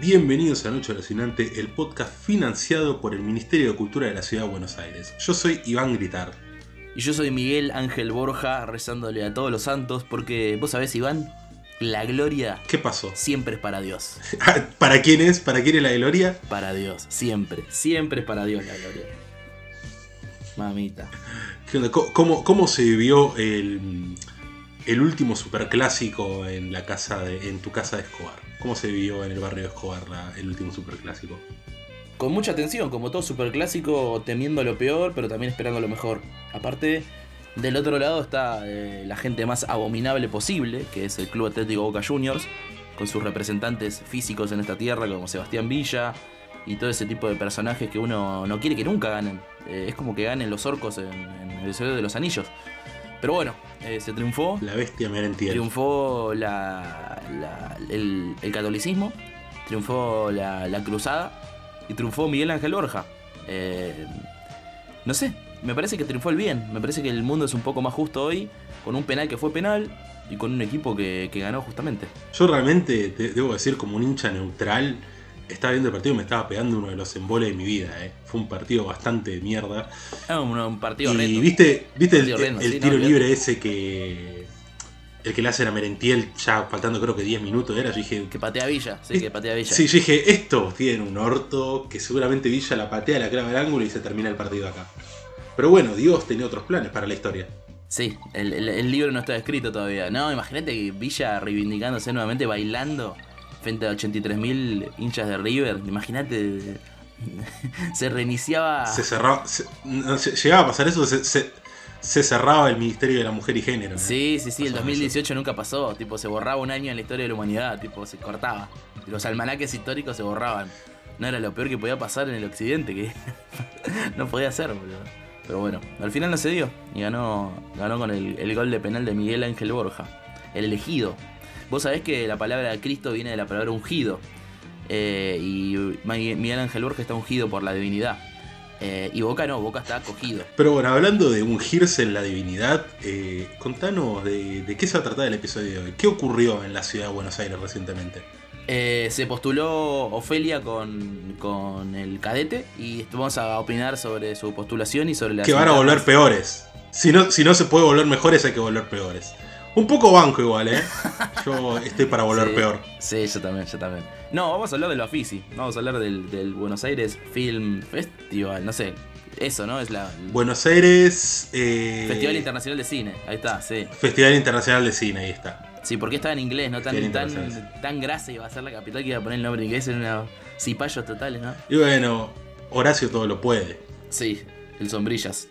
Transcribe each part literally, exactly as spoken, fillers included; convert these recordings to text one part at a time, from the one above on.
Bienvenidos a Noche Alucinante, el podcast financiado por el Ministerio de Cultura de la Ciudad de Buenos Aires. Yo soy Iván Gritar. Y yo soy Miguel Ángel Borja, rezándole a todos los santos, porque vos sabés, Iván, la gloria... ¿Qué pasó? Siempre es para Dios. ¿Para quién es? ¿Para quién es la gloria? Para Dios, siempre, siempre es para Dios la gloria. Mamita. ¿Qué onda? ¿Cómo, cómo se vivió el, el último superclásico en la casa de, en tu casa de Escobar? ¿Cómo se vivió en el barrio de Escobar la, el último superclásico? Con mucha atención, como todo superclásico, temiendo lo peor, pero también esperando lo mejor. Aparte, del otro lado está eh, la gente más abominable posible, que es el Club Atlético Boca Juniors, con sus representantes físicos en esta tierra, como Sebastián Villa, y todo ese tipo de personajes que uno no quiere que nunca ganen. Eh, es como que ganen los orcos en, en el Señor de los Anillos. Pero bueno, eh, se triunfó. La bestia merentiel. Triunfó la, la, el, el catolicismo, triunfó la, la cruzada y triunfó Miguel Ángel Borja. Eh, no sé, me parece que triunfó el bien. Me parece que el mundo es un poco más justo hoy, con un penal que fue penal y con un equipo que, que ganó justamente. Yo realmente, te, debo decir, como un hincha neutral, estaba viendo el partido y me estaba pegando uno de los emboles de mi vida. Eh. Fue un partido bastante de mierda. Ah, un, un partido y horrendo. viste, viste el, horrendo, el sí, tiro no, libre ese que... El que le hacen a Merentiel ya faltando creo que diez minutos era. Yo dije... Que patea Villa, sí, que patea Villa. Sí, yo dije, esto tiene un orto, que seguramente Villa la patea, la clava al ángulo y se termina el partido acá. Pero bueno, Dios tenía otros planes para la historia. Sí, el, el, el libro no está escrito todavía. No, imagínate que Villa reivindicándose nuevamente, bailando frente a ochenta y tres mil hinchas de River. Imagínate, se reiniciaba... Se cerraba, se, no, se, llegaba a pasar eso, se, se, se cerraba el Ministerio de la Mujer y Género, ¿no? Sí, sí, sí, pasó el dos mil dieciocho eso. Nunca pasó. Tipo, se borraba un año en la historia de la humanidad, tipo, se cortaba. Los almanaques históricos se borraban. No era lo peor que podía pasar en el occidente, que no podía ser, boludo. Pero bueno, al final no se dio. Y ganó, ganó con el, el gol de penal de Miguel Ángel Borja, el elegido. Vos sabés que la palabra Cristo viene de la palabra ungido. Eh, y Miguel Ángel Borja está ungido por la divinidad. Eh, y Boca no, Boca está acogido. Pero bueno, hablando de ungirse en la divinidad, eh, contanos de, de qué se va a tratar el episodio de hoy. ¿Qué ocurrió en la ciudad de Buenos Aires recientemente? Eh, se postuló Ofelia con, con el cadete y vamos a opinar sobre su postulación y sobre las... Que van a volver peores. Si no, si no se puede volver mejores, hay que volver peores. Un poco banco igual, ¿eh? Yo estoy para volver sí, peor. Sí, yo también, yo también. No, vamos a hablar de lo Bafisi. Vamos a hablar del, del Buenos Aires Film Festival. No sé, eso, ¿no? Es la... Buenos Aires... Eh... Festival Internacional de Cine. Ahí está, sí. Festival Internacional de Cine, ahí está. Sí, porque estaba en inglés, ¿no? Tan, tan, tan grasa iba a ser la capital que iba a poner el nombre en inglés. Eran unos cipayos totales, ¿no? Y bueno, Horacio todo lo puede. Sí, el sombrillas.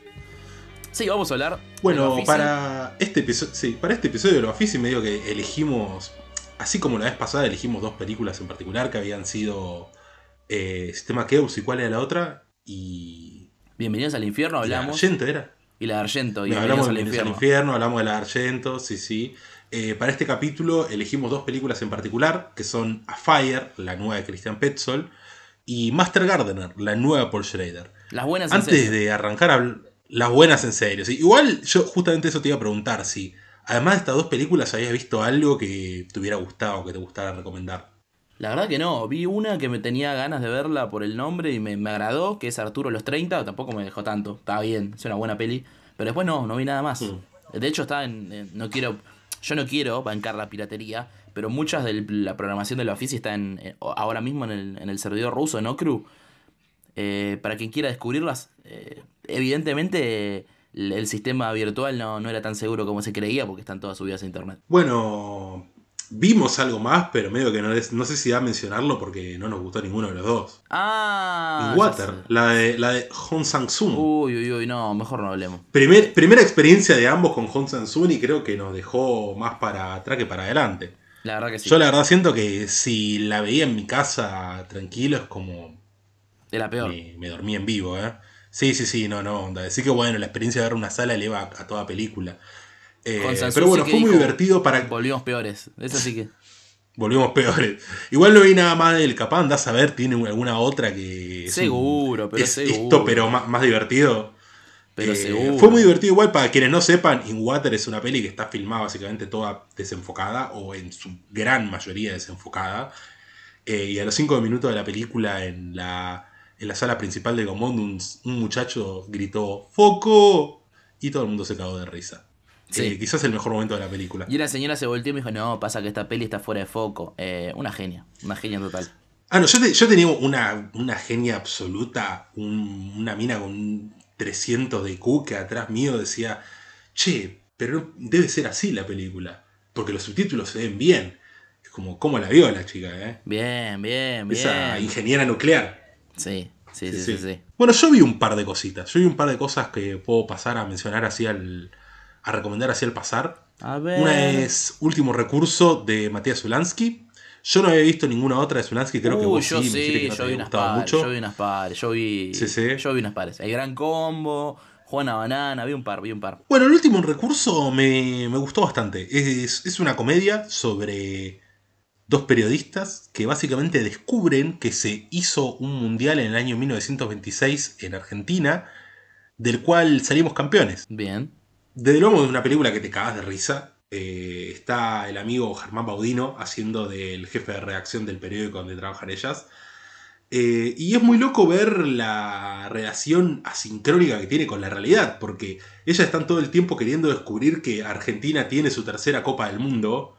Sí, vamos a hablar. Bueno, para este episodio, sí, para este episodio de Lo Bafisi medio que elegimos, así como la vez pasada elegimos dos películas en particular que habían sido eh, Sistema Keops y cuál era la otra y Bienvenidos al Infierno hablamos. La Argento era. Y la de Argento. Y no, hablamos de Bienvenidos al Infierno, hablamos de la Argento, sí, sí. Eh, para este capítulo elegimos dos películas en particular que son A Fire, la nueva de Christian Petzold, y Master Gardener, la nueva de Paul Schrader. Las buenas en Antes serio. de arrancar a hablar. Las buenas en serio, sí. Igual yo justamente eso te iba a preguntar, si además de estas dos películas habías visto algo que te hubiera gustado, que te gustara recomendar. La verdad que no, vi una que me tenía ganas de verla por el nombre y me, me agradó, que es Arturo los treinta, tampoco me dejó tanto, estaba bien, es una buena peli, pero después no, no vi nada más. Mm. De hecho está en, en, no quiero, yo no quiero bancar la piratería, pero muchas de la programación de la Bafisi está en, en, ahora mismo en el, en el servidor ruso, en Okru. Eh, para quien quiera descubrirlas, eh, evidentemente el, el sistema virtual no, no era tan seguro como se creía porque están todas subidas a internet. Bueno, vimos algo más, pero medio que no, es, no sé si da a mencionarlo porque no nos gustó ninguno de los dos. Ah, In Water, la de, la de Hong Sang-soo. Uy, uy, uy, no, mejor no hablemos. Primer, primera experiencia de ambos con Hong Sang-soo y creo que nos dejó más para atrás que para adelante. La verdad que sí. Yo la verdad siento que si la veía en mi casa tranquilo es como... De la peor. Me, me dormí en vivo, ¿eh? Sí, sí, sí, no, no. Onda. Así que bueno, la experiencia de ver una sala eleva a, a toda película. Eh, pero bueno, sí fue muy dijo, divertido para... Volvimos peores. Eso sí que... Volvimos peores. Igual no vi nada más del capaz, andás a ver, tiene alguna otra que... Es seguro, un, pero es seguro. Esto, pero más, más divertido. Pero eh, seguro. Fue muy divertido igual, para quienes no sepan, In Water es una peli que está filmada básicamente toda desenfocada, o en su gran mayoría desenfocada. Eh, y a los cinco minutos de la película, en la, en la sala principal de Gaumont, un, un muchacho gritó ¡Foco! Y todo el mundo se cagó de risa. Eh, Sí. quizás el mejor momento de la película. Y una señora se volteó y me dijo, no, pasa que esta peli está fuera de foco. Eh, una genia, una genia total. Ah, no, yo, te- yo tenía una, una genia absoluta, un- una mina con un trescientos de I Q que atrás mío decía, che, pero no- debe ser así la película, porque los subtítulos se ven bien. Es como, ¿cómo la vio la chica, eh? Bien, bien, Esa bien. ingeniera nuclear. Sí, sí, Sí, sí, sí, sí. sí. Bueno, yo vi un par de cositas. Yo vi un par de cosas que puedo pasar a mencionar así al. A recomendar así al pasar. A Una ver. es Último Recurso de Matías Zulansky. Yo no había visto ninguna otra de Zulansky, creo que Uy, vos yo sí, me dijiste que sí, no te yo vi había unas gustado pares, yo vi mucho. unas pares, yo Sí, vi. sí. Yo vi unas pares. El Gran Combo, Juana Banana, vi un par, vi un par. Bueno, el último recurso me, me gustó bastante. Es, es una comedia sobre dos periodistas que básicamente descubren que se hizo un mundial en el año mil novecientos veintiséis en Argentina, del cual salimos campeones. Bien. Desde luego es una película que te cagas de risa. Eh, está el amigo Germán Baudino haciendo del jefe de redacción del periódico donde trabajan ellas. Eh, y es muy loco ver la relación asincrónica que tiene con la realidad, porque ellas están todo el tiempo queriendo descubrir que Argentina tiene su tercera Copa del Mundo.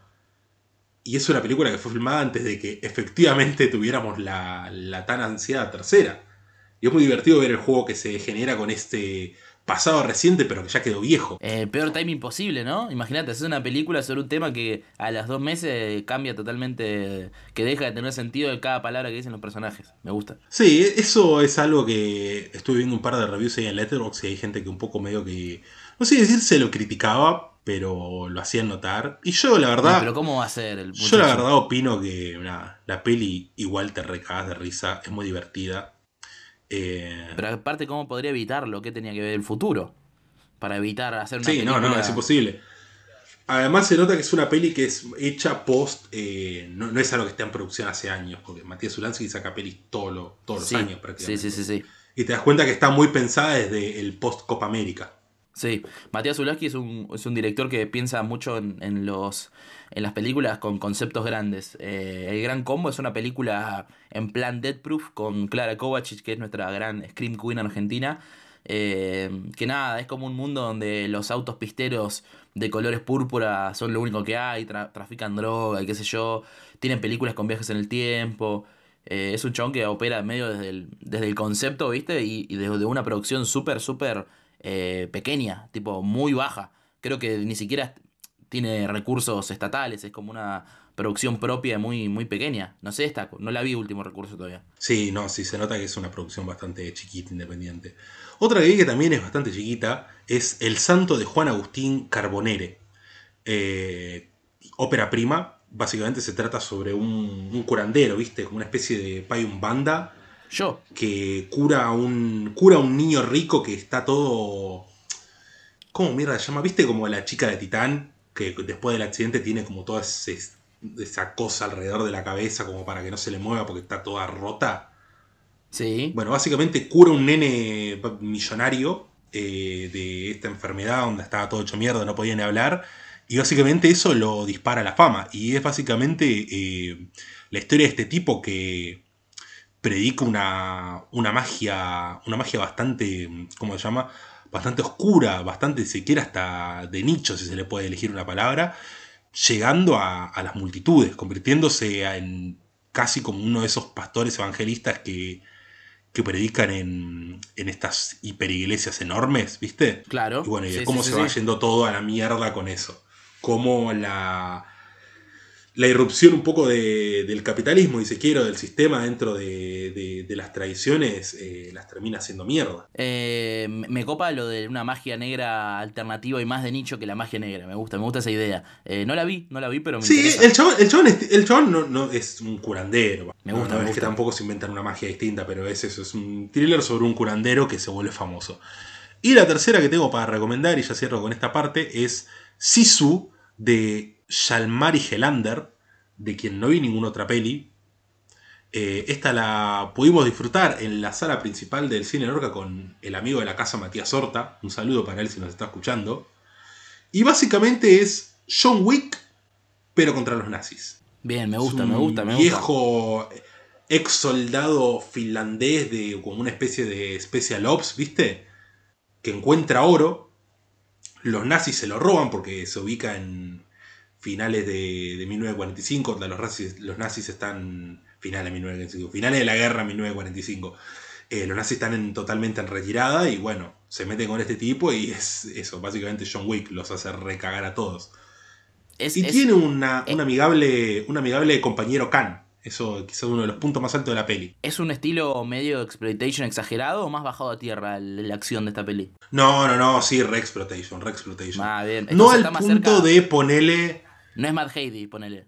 Y es una película que fue filmada antes de que efectivamente tuviéramos la, la tan ansiada tercera. Y es muy divertido ver el juego que se genera con este pasado reciente, pero que ya quedó viejo. Eh, peor timing posible, ¿no? Imagínate, hacer una película sobre un tema que a las dos meses cambia totalmente, que deja de tener sentido de cada palabra que dicen los personajes. Me gusta. Sí, eso es algo que estuve viendo un par de reviews ahí en Letterboxd y hay gente que un poco medio que, no sé decir se lo criticaba, pero lo hacían notar. Y yo la Y pero verdad, ¿cómo va a ser el yo la muchacho? verdad opino que nada, la peli igual te recagas de risa, es muy divertida. Eh, Pero aparte, ¿cómo podría evitarlo? ¿Qué tenía que ver el futuro? Para evitar hacer una sí, no, no, es película. imposible. Además se nota que es una peli que es hecha post, eh, no, no es algo que está en producción hace años, porque Matías Zulansky saca pelis todo lo- todos los Sí, años sí, sí, prácticamente. sí, sí. Y te das cuenta que está muy pensada desde el post Copa América. Sí, Matías Zulowski es un, es un director que piensa mucho en, en los, en las películas con conceptos grandes. Eh, El Gran Combo es una película en plan Death Proof con Clara Kovacic, que es nuestra gran Scream Queen argentina. Eh, que nada, es como un mundo donde los autos pisteros de colores púrpura son lo único que hay, tra- trafican droga y qué sé yo. Tienen películas con viajes en el tiempo. Eh, es un chabón que opera medio desde el, desde el concepto, ¿viste? Y, y desde una producción súper, súper eh, pequeña, tipo muy baja. Creo que ni siquiera tiene recursos estatales, es como una producción propia muy, muy pequeña. No sé, esta, no la vi último recurso todavía. Sí, no, sí, se nota que es una producción bastante chiquita, independiente. Otra que vi que también es bastante chiquita es El Santo de Juan Agustín Carbonere. Eh, ópera prima, básicamente se trata sobre un, un curandero, ¿viste? Como una especie de payum banda Yo, que cura a un, cura a un niño rico que está todo. ¿Cómo mierda se llama? ¿Viste como la chica de Titán? Que después del accidente tiene como toda ese- esa cosa alrededor de la cabeza como para que no se le mueva porque está toda rota. sí. Bueno, básicamente cura un nene millonario eh, de esta enfermedad donde estaba todo hecho mierda, no podía ni hablar. Y básicamente eso lo dispara a la fama. Y es básicamente eh, la historia de este tipo que predica una, una magia. Una magia bastante. ¿Cómo se llama? Bastante oscura, bastante siquiera hasta de nicho, si se le puede elegir una palabra. Llegando a, a las multitudes, convirtiéndose en casi como uno de esos pastores evangelistas que que predican en, en estas hiperiglesias enormes, ¿viste? Y Claro, bueno, y de sí, sí, cómo sí, se va sí. yendo todo a la mierda con eso. Cómo la, la irrupción un poco de, del capitalismo, y si quiero, del sistema dentro de, de, de las tradiciones, eh, las termina haciendo mierda. Eh, me me copa lo de una magia negra alternativa y más de nicho que la magia negra. Me gusta, me gusta esa idea. Eh, no la vi, no la vi, pero me Sí, interesa. el chabón, el chabón, es, el chabón no, no es un curandero. Me No, gusta, no me es que gusta. tampoco se inventan una magia distinta, pero es eso, es un thriller sobre un curandero que se vuelve famoso. Y la tercera que tengo para recomendar, y ya cierro con esta parte, es Sisu de Jalmari Gelander, de quien no vi ninguna otra peli. Eh, esta la pudimos disfrutar en la sala principal del Cine Lorca con el amigo de la casa Matías Horta. Un saludo para él si nos está escuchando. Y básicamente es John Wick, pero contra los nazis. Bien, me Es gusta, me un gusta, me gusta. viejo ex soldado finlandés de como una especie de Special Ops, ¿viste? Que encuentra oro. Los nazis se lo roban porque se ubica en finales de, de mil novecientos cuarenta y cinco. Donde los, nazis, los nazis están. Finales de mil novecientos cuarenta y cinco. Finales de la guerra mil novecientos cuarenta y cinco. Eh, los nazis están en, totalmente en retirada y bueno, se meten con este tipo y es eso, básicamente John Wick los hace recagar a todos. Es, Y es, tiene una, un, es, amigable, un amigable compañero Khan. Eso quizás uno de los puntos más altos de la peli. ¿Es un estilo medio exploitation exagerado o más bajado a tierra la, la acción de esta peli? No, no, no, sí, Rexploitation, Rexploitation. Ah, bien. No Entonces al está más punto cerca. de ponerle. No es Matt Heidi, ponele.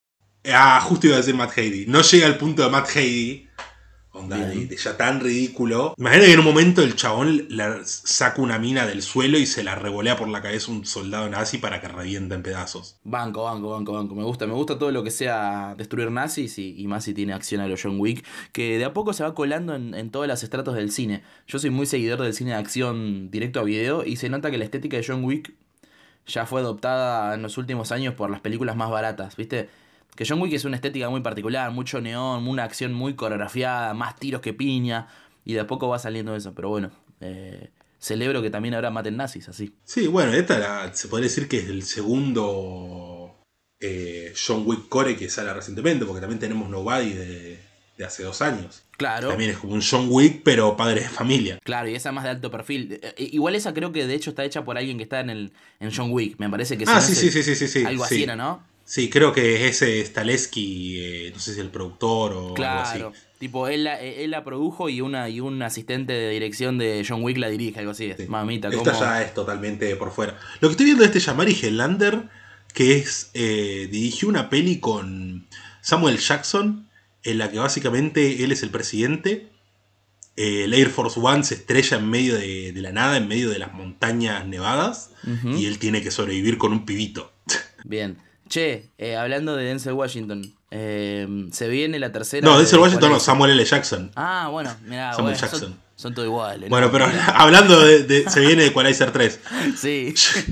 Ah, justo iba a decir Matt Heidi. No llega al punto de Matt Heidi. Onda, de, Bien. de ya tan ridículo. Imagina que en un momento el chabón le saca una mina del suelo y se la revolea por la cabeza un soldado nazi para que reviente en pedazos. Banco, banco, banco, banco. Me gusta, me gusta todo lo que sea destruir nazis y, y más si tiene acción a lo John Wick, que de a poco se va colando en, en todos los estratos del cine. Yo soy muy seguidor del cine de acción directo a video y se nota que la estética de John Wick ya fue adoptada en los últimos años por las películas más baratas, ¿viste? Que John Wick es una estética muy particular, mucho neón, una acción muy coreografiada, más tiros que piña, y de a poco va saliendo eso, pero bueno, eh, celebro que también ahora maten nazis, así. Sí, bueno, esta la- se podría decir que es el segundo eh, John Wick Core que sale recientemente, porque también tenemos Nobody de, de hace dos años. Claro. También es como un John Wick, pero padre de familia. Claro, y esa más de alto perfil. Eh, Igual esa creo que de hecho está hecha por alguien que está en el en John Wick. Me parece que si Ah, no sí, es sí, el- sí, sí, sí, sí. algo sí. así era, ¿no? Sí, creo que ese Staleski, eh, no sé si el productor o Claro. algo así. Tipo, él la, él la produjo y una y un asistente de dirección de John Wick la dirige, algo así. Sí. Mamita, ¿cómo? Esta ya es totalmente por fuera. Lo que estoy viendo de este Yamari Helander, que es eh, dirigió una peli con Samuel Jackson, en la que básicamente él es el presidente. Eh, el Air Force One se estrella en medio de, de la nada, en medio de las montañas nevadas, Ujú. y él tiene que sobrevivir con un pibito. Bien. Che, eh, hablando de Denzel Washington, eh, se viene la tercera. No, de Denzel Washington no, Equalizer. Samuel L. Jackson. Ah, bueno, mirá, Samuel bueno, Jackson. son, son todos iguales. Bueno, ¿no? pero hablando de, de- se viene de Equalizer tres. Sí.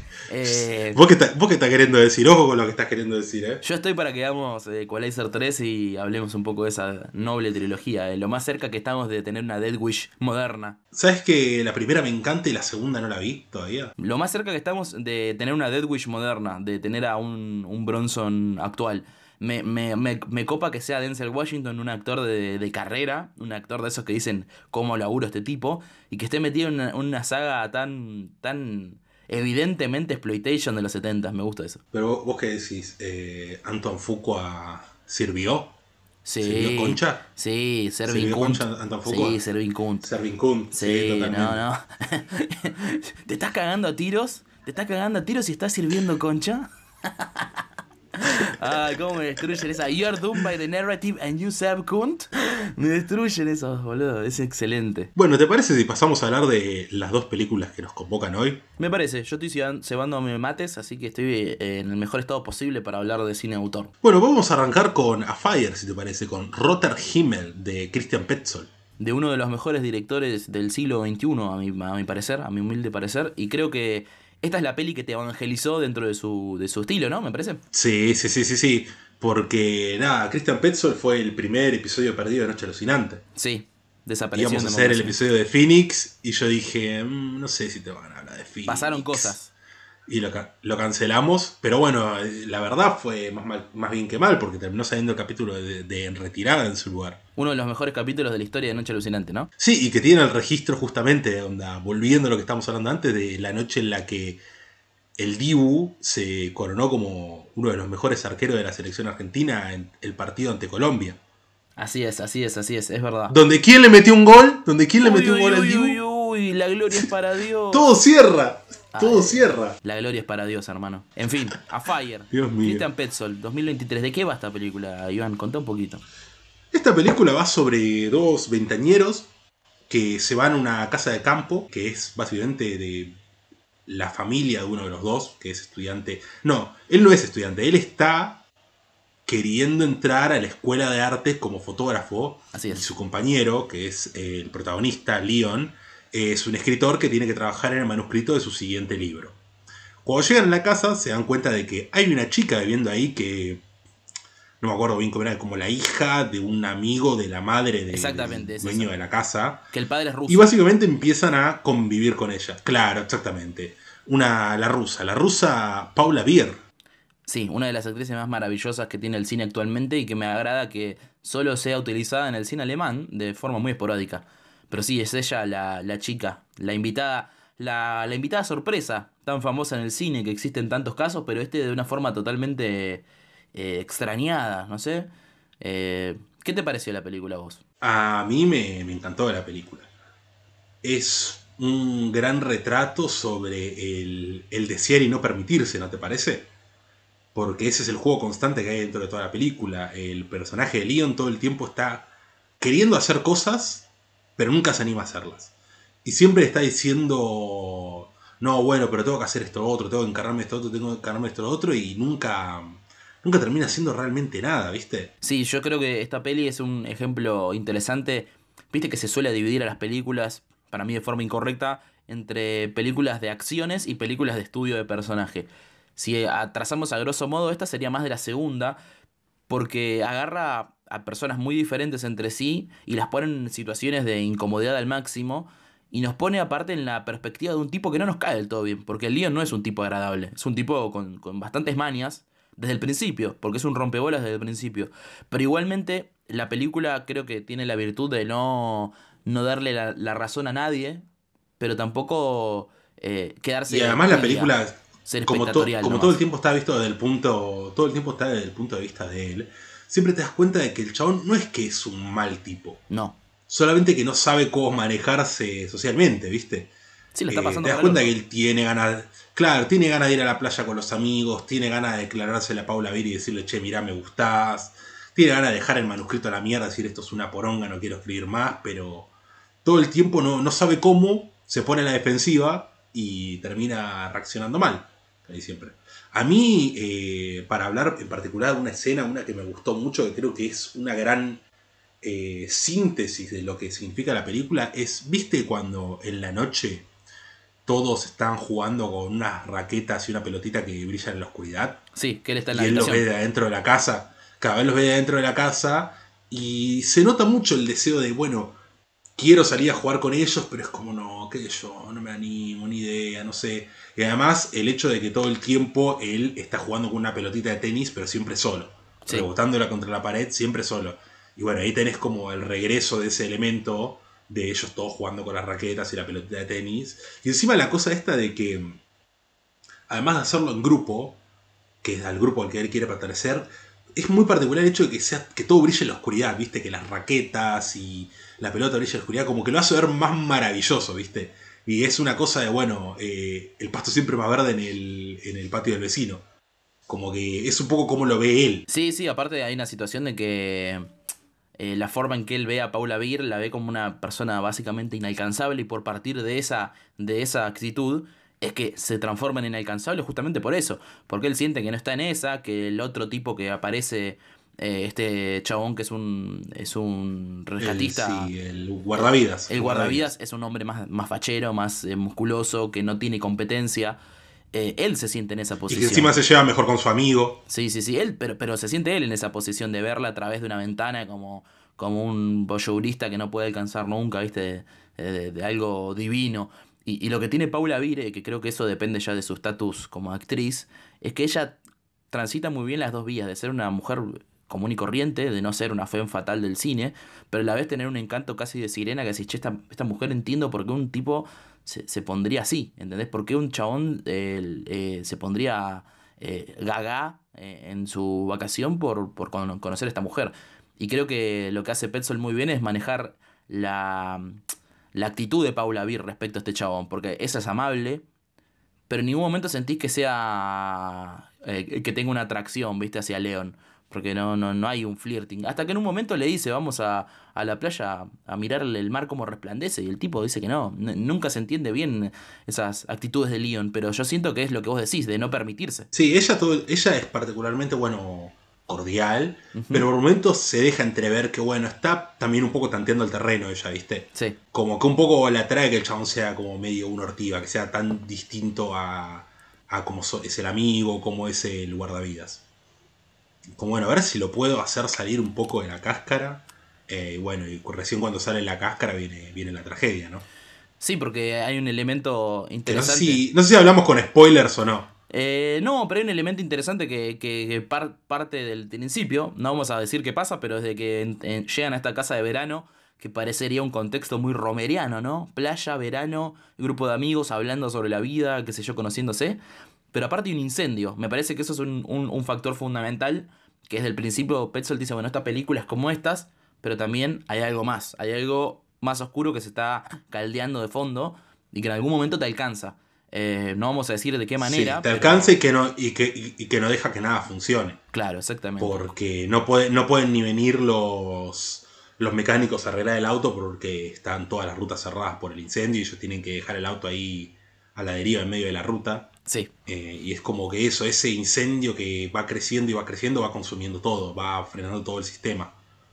Eh, ¿Vos qué, está- vos qué estás queriendo decir? Ojo con lo que estás queriendo decir, ¿eh? Yo estoy para que hagamos eh, Equalizer tres y hablemos un poco de esa noble trilogía. eh, Lo más cerca que estamos de tener una Dead Wish moderna. ¿Sabes que la primera me encanta y la segunda no la vi todavía? Lo más cerca que estamos de tener una Dead Wish moderna, de tener a un, un Bronson actual. Me, me, me, me copa que sea Denzel Washington un actor de, de carrera, un actor de esos que dicen cómo laburo este tipo, y que esté metido en una, una saga tan, tan evidentemente exploitation de los setenta. Me gusta eso. Pero vos, vos qué decís, eh, ¿Anton Fuqua sirvió? Sí. ¿Sirvió concha? Sí, Servin ¿Sirvió Kunt. concha Anton Fuqua? Sí, Servin Kunt. Servin Kunt, sí, Sí, totalmente. no, no. ¿Te estás cagando a tiros? ¿Te estás cagando a tiros y estás sirviendo concha? Ay, cómo me destruyen esa. You are doomed by the narrative and you serve cunt. Me destruyen esos, boludo. Es excelente. Bueno, ¿te parece si pasamos a hablar de las dos películas que nos convocan hoy? Me parece, yo estoy ceban- cebándome mates, así que estoy eh, en el mejor estado posible para hablar de cine de autor. Bueno, vamos a arrancar con A Fire, si te parece, con Rotter Himmel de Christian Petzold. De uno de los mejores directores del siglo veintiuno, a mi, a mi parecer, a mi humilde parecer. Y creo que esta es la peli que te evangelizó dentro de su, de su estilo, ¿no? Me parece. Sí, sí, sí, sí, sí. Porque, nada, Christian Petzold fue el primer episodio perdido de Noche Alucinante. Sí, desaparición Íbamos a de hacer el democracia. episodio de Phoenix y yo dije, "Mm, no sé si te van a hablar de Phoenix. Pasaron cosas. Y lo, ca- lo cancelamos, pero bueno, eh, la verdad fue más, mal, más bien que mal, porque terminó saliendo el capítulo de, de En Retirada en su lugar. Uno de los mejores capítulos de la historia de Noche Alucinante, ¿no? Sí, y que tiene el registro justamente, onda, volviendo a lo que estábamos hablando antes, de la noche en la que el Dibu se coronó como uno de los mejores arqueros de la selección argentina en el partido ante Colombia. Así es, así es, así es, es verdad. Donde quién le metió un gol, donde quién le Uy, metió un uy, gol al uy, Dibu, uy, uy, la gloria es para Dios. todo cierra, todo Ay, cierra. La gloria es para Dios, hermano. En fin, A Fire. Dios mío. Christian Petzold, dos mil veintitrés. ¿De qué va esta película, Iván? Contá un poquito. Esta película va sobre dos veinteañeros que se van a una casa de campo, que es básicamente de la familia de uno de los dos, que es estudiante. No, él no es estudiante, él está queriendo entrar a la escuela de artes como fotógrafo. Así es. Y su compañero, que es eh, el protagonista, Leon, es un escritor que tiene que trabajar en el manuscrito de su siguiente libro. Cuando llegan a la casa se dan cuenta de que hay una chica viviendo ahí que no me acuerdo bien cómo era, como la hija de un amigo de la madre de, Exactamente, del es dueño eso. de la casa. Que el padre es ruso. Y básicamente empiezan a convivir con ella. Claro, exactamente. Una, la rusa, la rusa Paula Beer. Sí, una de las actrices más maravillosas que tiene el cine actualmente y que me agrada que solo sea utilizada en el cine alemán de forma muy esporádica. Pero sí, es ella la, la chica, la invitada, la, la invitada sorpresa, tan famosa en el cine que existen tantos casos, pero este de una forma totalmente eh, extrañada, no sé. Eh, ¿Qué te pareció la película a vos? A mí me, me encantó la película. Es un gran retrato sobre el, el desear y no permitirse, ¿no te parece? Porque ese es el juego constante que hay dentro de toda la película. El personaje de Leon todo el tiempo está queriendo hacer cosas, pero nunca se anima a hacerlas. Y siempre está diciendo, no, bueno, pero tengo que hacer esto otro, tengo que encargarme esto otro, tengo que encargarme esto otro, y nunca, nunca termina haciendo realmente nada, ¿viste? Sí, yo creo que esta peli es un ejemplo interesante. Viste que se suele dividir a las películas, para mí de forma incorrecta, entre películas de acciones y películas de estudio de personaje. Si a- trazamos a grosso modo, esta sería más de la segunda, porque agarra a personas muy diferentes entre sí y las pone en situaciones de incomodidad al máximo y nos pone aparte en la perspectiva de un tipo que no nos cae del todo bien, porque el Leon no es un tipo agradable, es un tipo con, con bastantes manias desde el principio, porque es un rompebolas desde el principio. Pero igualmente la película creo que tiene la virtud de no, no darle la, la razón a nadie, pero tampoco eh, Y quedarse además la tibia, película, ser como, to- espectatorial como todo el nomás. tiempo está visto desde el punto, todo el tiempo está desde el punto de vista de él, siempre te das cuenta de que el chabón no es que es un mal tipo, No. solamente que no sabe cómo manejarse socialmente, ¿viste? Sí, la está Eh, te pasando das para el cuenta que orto. él tiene ganas, claro, tiene ganas de ir a la playa con los amigos, tiene ganas de declarársela a Paula Beer y decirle, che, mirá, me gustás, tiene ganas de dejar el manuscrito a la mierda, decir esto es una poronga, no quiero escribir más, pero todo el tiempo no, no sabe cómo, se pone a la defensiva y termina reaccionando mal, ahí siempre. A mí, eh, para hablar en particular de una escena, una que me gustó mucho, que creo que es una gran eh, síntesis de lo que significa la película, es, ¿viste cuando en la noche todos están jugando con unas raquetas y una pelotita que brilla en la oscuridad? Sí, que él está en la Y él los ve habitación. de adentro de la casa, cada vez los ve de adentro de la casa, y se nota mucho el deseo de, bueno, quiero salir a jugar con ellos, pero es como, no, qué sé yo, no me animo, ni idea, no sé. Y además el hecho de que todo el tiempo él está jugando con una pelotita de tenis, pero siempre solo, Sí. rebotándola contra la pared, siempre solo. Y bueno, ahí tenés como el regreso de ese elemento de ellos todos jugando con las raquetas y la pelotita de tenis. Y encima la cosa esta de que, además de hacerlo en grupo, que es al grupo al que él quiere pertenecer, es muy particular el hecho de que, sea, que todo brille en la oscuridad, ¿viste? Que las raquetas y la pelota brille en la oscuridad, como que lo hace ver más maravilloso, ¿viste? Y es una cosa de, bueno, eh, el pasto siempre más verde en el, en el patio del vecino. Como que es un poco como lo ve él. Sí, sí, aparte hay una situación de que eh, la forma en que él ve a Paula Beer la ve como una persona básicamente inalcanzable y por partir de esa, de esa actitud es que se transforma en inalcanzable justamente por eso, porque él siente que no está en esa, que el otro tipo que aparece, eh, este chabón que es un, es un El, rescatista, sí, el guardavidas. el guardavidas es un hombre más, más fachero, más eh, musculoso, que no tiene competencia. Eh, él se siente en esa Y que encima posición. se lleva mejor con su amigo. Sí, sí, sí, él, pero, pero se siente él en esa posición de verla a través de una ventana como, como un voyeurista que no puede alcanzar nunca, ¿viste? De, de- de algo divino. Y, y lo que tiene Paula Vire, que creo que eso depende ya de su estatus como actriz, es que ella transita muy bien las dos vías, de ser una mujer común y corriente, de no ser una femme fatal del cine, pero a la vez tener un encanto casi de sirena que decís, che, esta, esta mujer entiendo por qué un tipo se, se pondría así, ¿entendés? ¿Por qué un chabón eh, eh, se pondría eh, gaga eh, en su vacación por, por cono- conocer a esta mujer? Y creo que lo que hace Petzold muy bien es manejar la, la actitud de Paula Beer respecto a este chabón, porque esa es amable, pero en ningún momento sentís que sea eh, que tenga una atracción, ¿viste? Hacia Leon. Porque no, no, no hay un flirting. Hasta que en un momento le dice, vamos a, a la playa a mirar el mar como resplandece. Y el tipo dice que no. N- nunca se entiende bien esas actitudes de Leon. Pero yo siento que es lo que vos decís, de no permitirse. Sí, ella, todo, ella es particularmente, bueno, cordial, pero Ujú. por momentos se deja entrever que, bueno, está también un poco tanteando el terreno ella, ¿viste? Sí. Como que un poco la atrae que el chabón sea como medio una ortiga, que sea tan distinto a, a como so- es el amigo, como es el guardavidas. como bueno, a ver si lo puedo hacer salir un poco de la cáscara. Eh, y bueno, y recién cuando sale la cáscara viene, viene la tragedia, ¿no? Sí, porque hay un elemento Que no sé interesante. si, no sé si hablamos con spoilers o no. Eh, no, pero hay un elemento interesante que, que- que par- parte del principio. No vamos a decir qué pasa, pero desde que en- en- llegan a esta casa de verano, que parecería un contexto muy romeriano, ¿no? Playa, verano, grupo de amigos hablando sobre la vida, qué sé yo, conociéndose. Pero aparte hay un incendio. Me parece que eso es un, un- un factor fundamental, que desde el principio Petzold dice, bueno, esta película es como estas, pero también hay algo más. Hay algo más oscuro que se está caldeando de fondo y que en algún momento te alcanza. Eh, no vamos a decir de qué Sí, manera, te alcanza pero y que no, y que, y, y que no deja que nada funcione. claro, exactamente. Porque no, puede, no pueden ni venir los, los mecánicos a arreglar el auto porque están todas las rutas cerradas por el incendio y ellos tienen que dejar el auto ahí a la deriva en medio de la ruta. Sí, Eh, y es como que eso, ese incendio que va creciendo y va creciendo, va consumiendo todo, va frenando todo el sistema.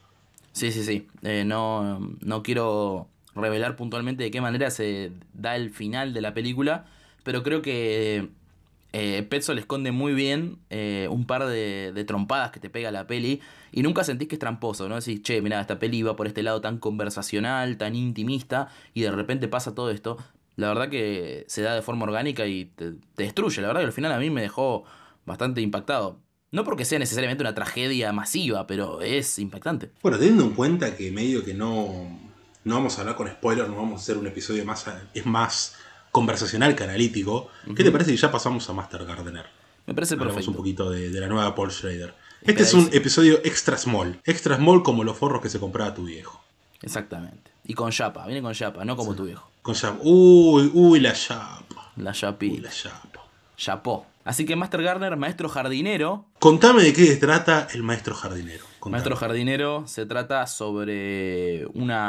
sí, sí, sí. Eh, no, no quiero revelar puntualmente de qué manera se da el final de la película, pero creo que eh, Petzold esconde muy bien eh, un par de, de trompadas que te pega la peli y nunca sentís que es tramposo, ¿no? Decís, che, mirá, esta peli va por este lado tan conversacional, tan intimista y de repente pasa todo esto. La verdad que se da de forma orgánica y te, te destruye. La verdad que al final a mí me dejó bastante impactado. No porque sea necesariamente una tragedia masiva, pero es impactante. Bueno, teniendo en cuenta que medio que no, no vamos a hablar con spoilers, no vamos a hacer un episodio más, es más conversacional que analítico, ¿qué te Ujú. parece si ya pasamos a Master Gardener? Me parece Hablamos un perfecto. poquito de, de la nueva Paul Schrader. Este es un Esperadísimo. episodio extra small. Extra small como los forros que se compraba tu viejo. Exactamente. Y con chapa, viene con chapa, no como Sí. tu viejo. Con chapa. Uy, uy, la chapa. La Uy, la chapita. chapa. Chapó. Así que Master Gardener, maestro jardinero. Contame de qué se trata el maestro jardinero. Contame. Maestro jardinero se trata sobre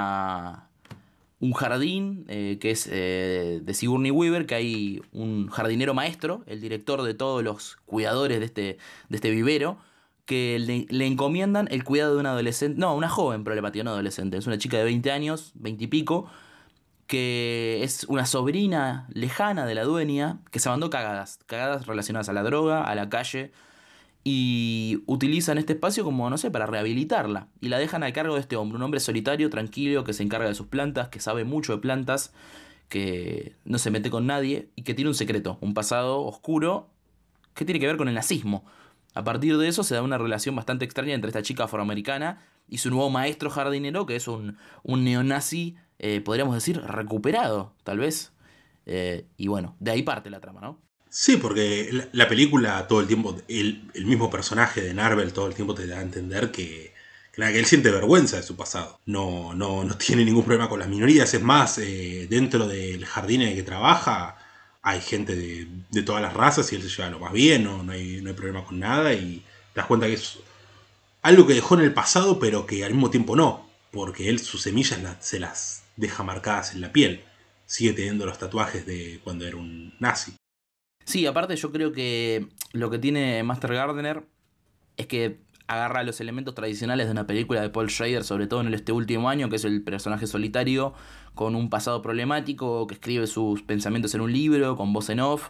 una un jardín eh, que es eh, de Sigourney Weaver, que hay un jardinero maestro, el director de todos los cuidadores de este, de este vivero, que le, le encomiendan el cuidado de una adolescente, no, una joven problemática, no adolescente, es una chica de veinte años, veinte y pico, que es una sobrina lejana de la dueña, que se mandó cagadas, cagadas relacionadas a la droga, a la calle, y utilizan este espacio como, no sé, para rehabilitarla. Y la dejan a cargo de este hombre, un hombre solitario, tranquilo, que se encarga de sus plantas, que sabe mucho de plantas, que no se mete con nadie y que tiene un secreto, un pasado oscuro que tiene que ver con el nazismo. A partir de eso se da una relación bastante extraña entre esta chica afroamericana y su nuevo maestro jardinero, que es un, un neonazi, eh, podríamos decir, recuperado, tal vez. Eh, y bueno, de ahí parte la trama, ¿no? Sí, porque la, la película todo el tiempo, el, el mismo personaje de Narvel todo el tiempo te da a entender que, que, nada, que él siente vergüenza de su pasado. No, no, no tiene ningún problema con las minorías. Es más, eh, dentro del jardín en el que trabaja hay gente de, de todas las razas y él se lleva lo más bien, no, no, hay, no hay problema con nada y te das cuenta que es algo que dejó en el pasado pero que al mismo tiempo no, porque él sus semillas la, se las deja marcadas en la piel. Sigue teniendo los tatuajes de cuando era un nazi. Sí, aparte yo creo que lo que tiene Master Gardener es que agarra los elementos tradicionales de una película de Paul Schrader, sobre todo en este último año, que es el personaje solitario con un pasado problemático, que escribe sus pensamientos en un libro, con voz en off,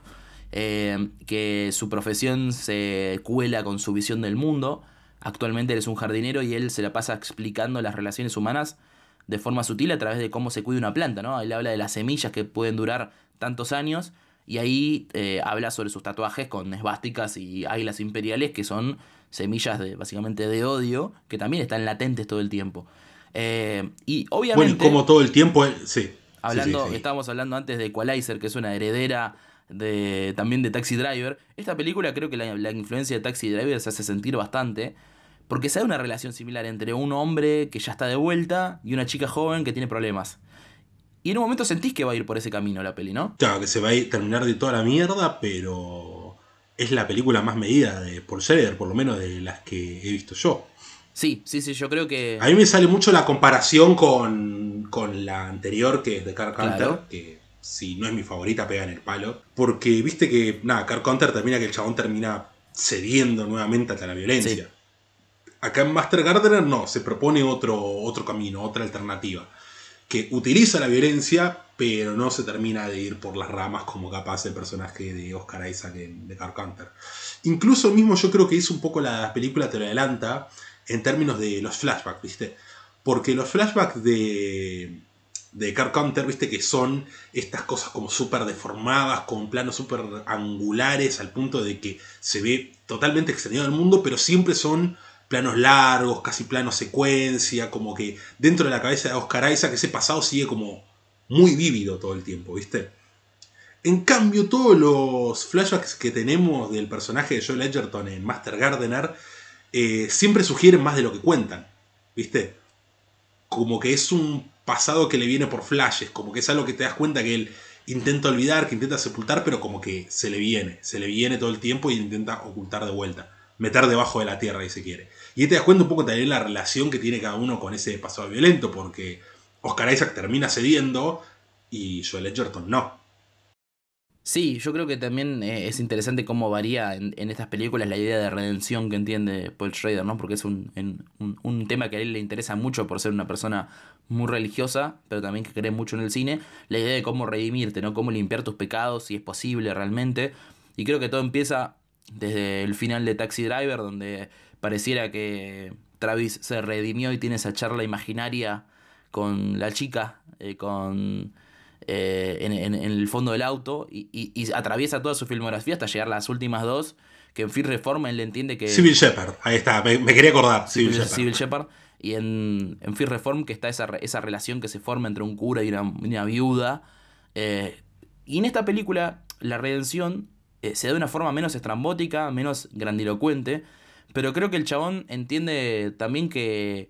eh, que su profesión se cuela con su visión del mundo. Actualmente él es un jardinero y él se la pasa explicando las relaciones humanas de forma sutil a través de cómo se cuida una planta, ¿no? Él habla de las semillas que pueden durar tantos años y ahí eh, habla sobre sus tatuajes con esvásticas y águilas imperiales, que son semillas de básicamente de odio, que también están latentes todo el tiempo. Eh, y Bueno, y obviamente, como todo el tiempo, él, sí, sí, sí, hablando, sí. estábamos hablando antes de Equalizer, que es una heredera de, también de Taxi Driver. Esta película creo que la, la influencia de Taxi Driver se hace sentir bastante, porque se da una relación similar entre un hombre que ya está de vuelta y una chica joven que tiene problemas. Y en un momento sentís que va a ir por ese camino la peli, ¿no? Claro, que se va a ir- terminar de toda la mierda, pero es la película más medida de Paul Schrader, por lo menos de las que he visto yo. Sí, sí, sí, yo creo que... A mí me sale mucho la comparación con, con la anterior, que es de Carl Hunter, Claro. que si no es mi favorita, pega en el palo. Porque viste que, nada, Carl Hunter termina que el chabón termina cediendo nuevamente ante la violencia. Sí. Acá en Master Gardener no, se propone otro, otro camino, otra alternativa. Que utiliza la violencia, pero no se termina de ir por las ramas como capaz el personaje de Oscar Isaac en, de Carl Hunter. Incluso mismo yo creo que hizo un poco la película, te lo adelanta, en términos de los flashbacks, ¿viste? Porque los flashbacks de, de Carpenter, ¿viste? Que son estas cosas como súper deformadas, con planos súper angulares, al punto de que se ve totalmente extrañado del mundo, pero siempre son planos largos, casi planos secuencia, como que dentro de la cabeza de Oscar Isaac ese pasado sigue como muy vívido todo el tiempo, ¿viste? En cambio, todos los flashbacks que tenemos del personaje de Joel Edgerton en Master Gardener eh, siempre sugieren más de lo que cuentan, ¿viste? Como que es un pasado que le viene por flashes, como que es algo que te das cuenta que él intenta olvidar, que intenta sepultar, pero como que se le viene, se le viene todo el tiempo y intenta ocultar de vuelta, meter debajo de la tierra si se quiere. Y ahí te das cuenta un poco también la relación que tiene cada uno con ese pasado violento, porque Oscar Isaac termina cediendo y Joel Edgerton no. Sí, yo creo que también eh, es interesante cómo varía en, en estas películas la idea de redención que entiende Paul Schrader, ¿no? Porque es un, en- un, un tema que a él le interesa mucho por ser una persona muy religiosa, pero también que cree mucho en el cine. La idea de cómo redimirte, ¿no? Cómo limpiar tus pecados, si es posible realmente. Y creo que todo empieza desde el final de Taxi Driver, donde pareciera que Travis se redimió y tiene esa charla imaginaria con la chica, eh, con eh, en, en- en el fondo del auto y, y- y atraviesa toda su filmografía hasta llegar a las últimas dos, que en Fin Reforma él entiende que Civil Shepherd, ahí está, me, me quería acordar, Civil Civil, Shepherd. Civil Shepard, y en, en Fin Reform que está esa, re- esa relación que se forma entre un cura y una, una viuda. eh, y en esta película la redención eh, se da de una forma menos estrambótica, menos grandilocuente, pero creo que el chabón entiende también que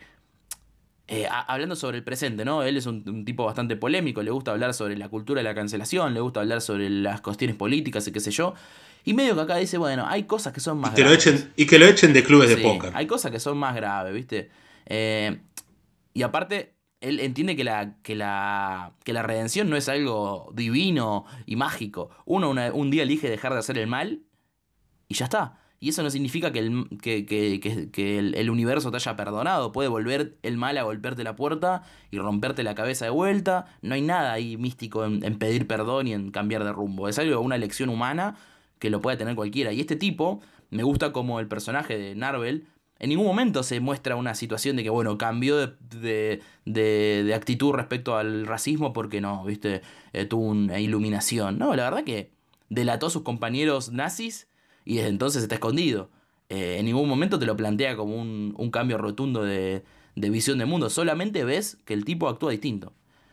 eh, a- hablando sobre el presente, ¿no? Él es un, un tipo bastante polémico, le gusta hablar sobre la cultura de la cancelación, le gusta hablar sobre las cuestiones políticas y qué sé yo. Y medio que acá dice, bueno, hay cosas que son Y más que, lo graves. echen, y que lo echen de clubes de Sí, póker. hay cosas que son más graves, ¿viste? Eh, y aparte, él entiende que la, que la, que la redención no es algo divino y mágico. Uno una- un día elige dejar de hacer el mal y ya está. Y eso no significa que el, que, que- que- que el, el universo te haya perdonado. Puede volver el mal a golpearte la puerta y romperte la cabeza de vuelta. No hay nada ahí místico en, en pedir perdón y en cambiar de rumbo. Es algo, una elección humana que lo puede tener cualquiera. Y este tipo, me gusta como el personaje de Narvel, en ningún momento se muestra una situación de que, bueno, cambió de, de, de- de actitud respecto al racismo porque no, ¿viste? Eh, tuvo una iluminación. No, la verdad que delató a sus compañeros nazis y desde entonces está escondido. Eh, en ningún momento te lo plantea como un, un cambio rotundo de, de visión de mundo. Solamente ves que el tipo actúa distinto.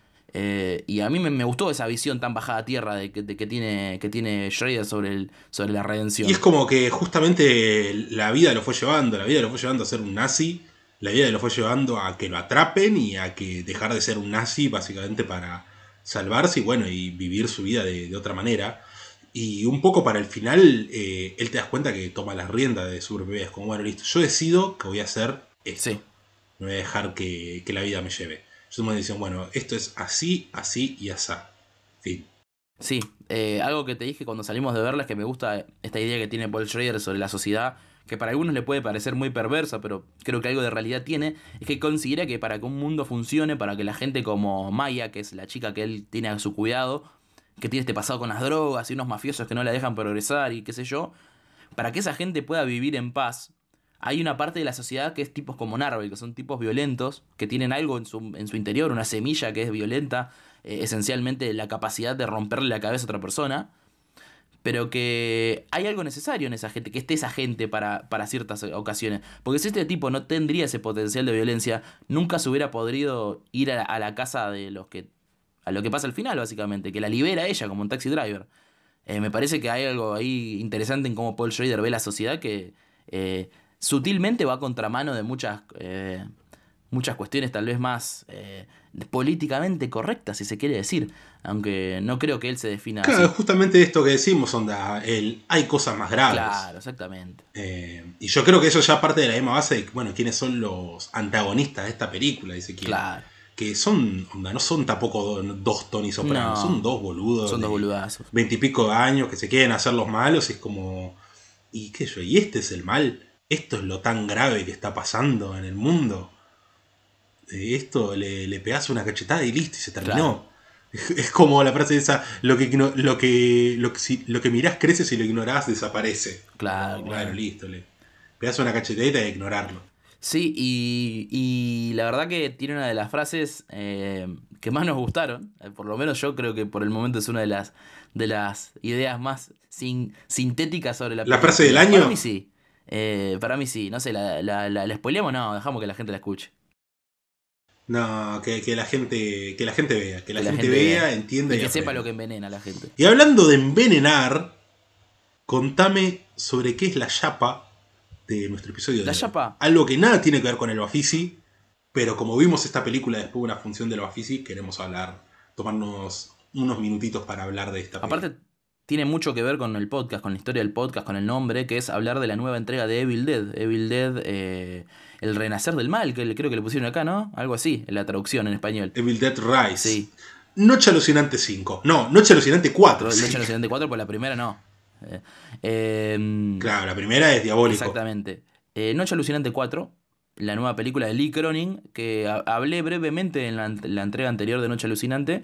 Eh, y a mí me, me gustó esa visión tan bajada a tierra de que, de que tiene, que tiene Schrader sobre, el, sobre la Y es redención. como que justamente la vida lo fue llevando, la vida lo fue llevando a ser un nazi, la vida lo fue llevando a que lo atrapen y a que dejar de ser un nazi básicamente para salvarse y bueno, y vivir su vida de, de otra manera. Y un poco para el final, eh, él te das cuenta que toma las riendas de su propia vida. Es como, bueno, listo, yo decido que voy a hacer esto. Sí, No voy a dejar que, que la vida me lleve. Yo tomo una decisión, bueno, esto es así, así y asá. Fin. sí. Eh, algo que te dije cuando salimos de verla es que me gusta esta idea que tiene Paul Schrader sobre la sociedad, que para algunos le puede parecer muy perversa, pero creo que algo de realidad tiene, es que considera que para que un mundo funcione, para que la gente como Maya, que es la chica que él tiene a su cuidado, que tiene este pasado con las drogas y unos mafiosos que no la dejan progresar y qué sé yo, para que esa gente pueda vivir en paz, hay una parte de la sociedad que es tipos como Narvel, que son tipos violentos, que tienen algo en su, en su interior, una semilla que es violenta, eh, esencialmente la capacidad de romperle la cabeza a otra persona, pero que hay algo necesario en esa gente, que esté esa gente para, para ciertas ocasiones. Porque si este tipo no tendría ese potencial de violencia, nunca se hubiera podido ir a, a la casa de los que... a lo que pasa al final, básicamente, que la libera ella como un taxi driver. Eh, me parece que hay algo ahí interesante en cómo Paul Schrader ve la sociedad que eh, sutilmente va a contramano de muchas, eh, muchas cuestiones tal vez más eh, políticamente correctas, si se quiere decir. Aunque no creo que él se defina Claro, así. justamente esto que decimos, onda, el, hay cosas más graves. Claro, exactamente. Eh, y yo creo que eso ya parte de la misma base de, bueno, quiénes son los antagonistas de esta película, dice quién. Claro. Que son, onda, no son tampoco do- dos Tony Soprano, son No, dos boludos son dos de boludazos. veintipico de años que se quieren hacer los malos y es como, ¿y qué yo? ¿Y este es el mal? ¿Esto es lo tan grave que está pasando en el mundo? Eh, esto le, le pegás una cachetada y listo, y se Claro. terminó. Es como la frase esa, lo que, igno- lo que, lo que, si- lo que mirás crece, si lo ignorás desaparece. Claro, Como, bueno, claro. listo, le pegás una cachetadita e ignorarlo. Sí, y, y la verdad que tiene una de las frases eh, que más nos gustaron. Eh, Por lo menos yo creo que por el momento es una de las, de las ideas más sin, sintéticas sobre la La frase del película. Para mí año, sí. Eh, para mí sí. No sé, ¿la, la, la, la spoileamos? No, dejamos que la gente la escuche. no, que, que la gente, que la gente vea, que la Que la gente gente vea. vea, entienda Y y que sepa lo aprenda. que envenena a la gente. Y hablando de envenenar, contame sobre qué es la chapa de nuestro episodio La de hoy. chapa. Algo que nada tiene que ver con el Bafisi, pero como vimos esta película después de una función del Bafisi, queremos hablar, tomarnos unos minutitos para hablar de esta peli. Aparte, tiene mucho que ver con el podcast, con la historia del podcast, con el nombre, que es hablar de la nueva entrega de Evil Dead. Evil Dead, eh, el renacer del mal, que le- creo que le pusieron acá, ¿no? Algo así, en la traducción en español. Evil Dead Rise. Sí, Noche Alucinante cinco. No, Noche Alucinante cuatro. Lo Sí. hecho en Occidente cuatro, pues la primera no. Eh, eh, Claro, la primera es Diabólico. exactamente. Eh, Noche Alucinante cuatro, la nueva película de Lee Cronin, que ha- hablé brevemente en la, la entrega anterior de Noche Alucinante.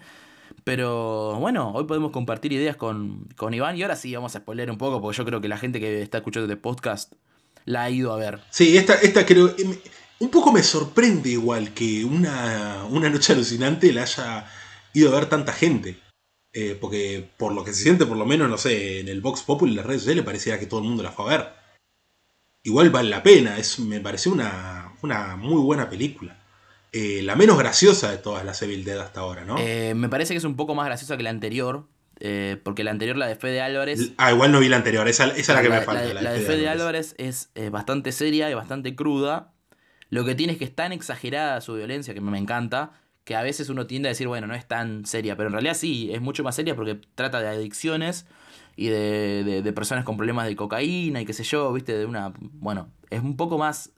Pero bueno, hoy podemos compartir ideas con, con Iván. Y ahora sí vamos a spoiler un poco, porque yo creo que la gente que está escuchando este podcast la ha ido a ver. Sí, esta, esta creo. em, Un poco me sorprende igual que una, una Noche Alucinante la haya ido a ver tanta gente. Eh, porque por lo que se siente, por lo menos, no sé, en el Vox Populi, en las redes sociales, pareciera que todo el mundo la fue a ver. Igual vale la pena, es, me pareció una, una muy buena película. Eh, la menos graciosa de todas las Evil Dead hasta ahora, ¿no? Eh, me parece que es un poco más graciosa que la anterior. eh, porque la anterior, la de Fede Álvarez. Ah, igual no vi la anterior, esa, esa es la que me falta. La, La, la de de Fede Álvarez. Álvarez es eh, bastante seria y bastante cruda. Lo que tiene es que es tan exagerada su violencia, que me encanta, que a veces uno tiende a decir, bueno, no es tan seria. Pero en realidad sí, es mucho más seria porque trata de adicciones y de, de, de personas con problemas de cocaína y qué sé yo, viste, de una... Bueno, es un poco más